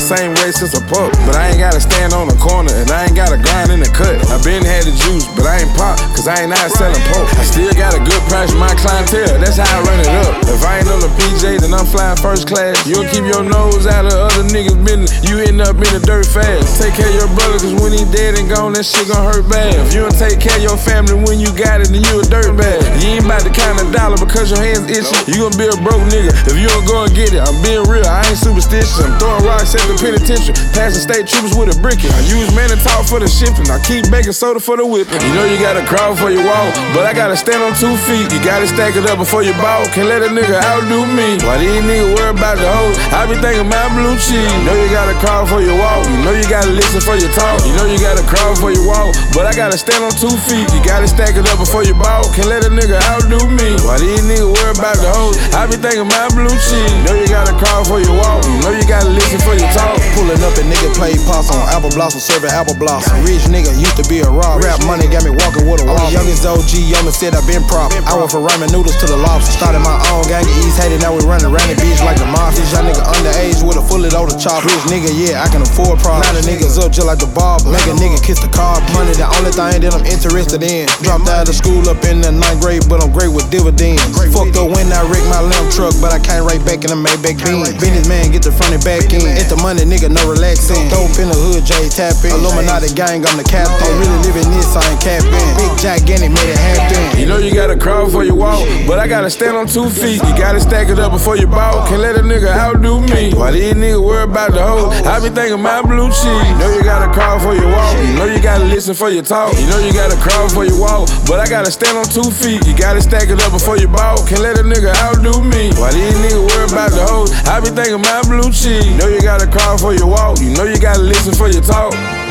same way since a pup. But I ain't gotta stand on the corner, and I ain't gotta grind in the cut. I been had the juice, but I ain't pop, cause I ain't out selling pork. I still got a good price for my clientele, that's how I run it up. If I ain't on the PJ, then I'm flying first class. You'll keep your nose out of other niggas' business, you end up in the dirt fast. Take care of your brother, cause when he dead and gone, that shit gon' hurt bad. If you don't take care of your family when you got it, then you a dirt bag. You ain't about to count a dollar because your hands itchy, you gon' be a broke nigga if you don't go and get it. I'm being real, I ain't superstitious. I'm throwing rocks at the penitentiary, passing state troopers with a bricky. I use man and talk for the shipping, I keep baking soda for the whipping. You know you gotta crawl before you walk, but I gotta stand on 2 feet. You gotta stack it up before you ball, can't let a nigga outdo me. Why these niggas worry about the hoes? I be thinking my blue cheese. You know you gotta crawl before you walk, you know you gotta listen for your talk. You know you gotta crawl before you walk, but I gotta stand on 2 feet. You gotta stack it up before you ball, can't let a nigga outdo me. Why these niggas worry about the hoes? I be thinking my blue cheese. You know you gotta crawl before you walk, you know you gotta listen for your talk. Pulling up and nigga play pots on apple blossom, serving apple blossom. Rich nigga used to be a rob. Rap money got me walking with a walk. Youngest OG, Young said I been prop. I went from ramen noodles to the lobster. Started my own gang of East Haiti, now we running around the beach like the mafia. Y'all nigga underage with a fully loaded chop. Rich nigga, yeah, I can afford problems. Now the niggas up just like the barber. Make a nigga kiss the car. Money the only thing that I'm interested in. Dropped out of school up in the 9th grade, but I'm great with dividends. Fucked up when I wrecked my lamp truck, but I came right back in the Maybach Benz. Business man, get the front and back in. At the money, nigga, no relaxing. Dope in the hood, J tap in. Illuminati gang, I'm the captain. I'm really living this, I ain't capping. Big gigantic, made it happen. You know you gotta crawl before you walk, but I gotta stand on 2 feet. You gotta stack it up before you ball, can't let a nigga outdo me. Why these niggas worry about the hoes? I be thinking my blue cheese. You know you gotta crawl before you walk, you know you gotta listen for your talk. You know you gotta crawl before you walk, but I gotta stand on 2 feet. You gotta stack it up before you ball, can't let a nigga outdo me. Why these niggas worry about the hoes? I be thinking my blue cheese. You know you gotta crawl before you walk, you know you gotta listen for your talk.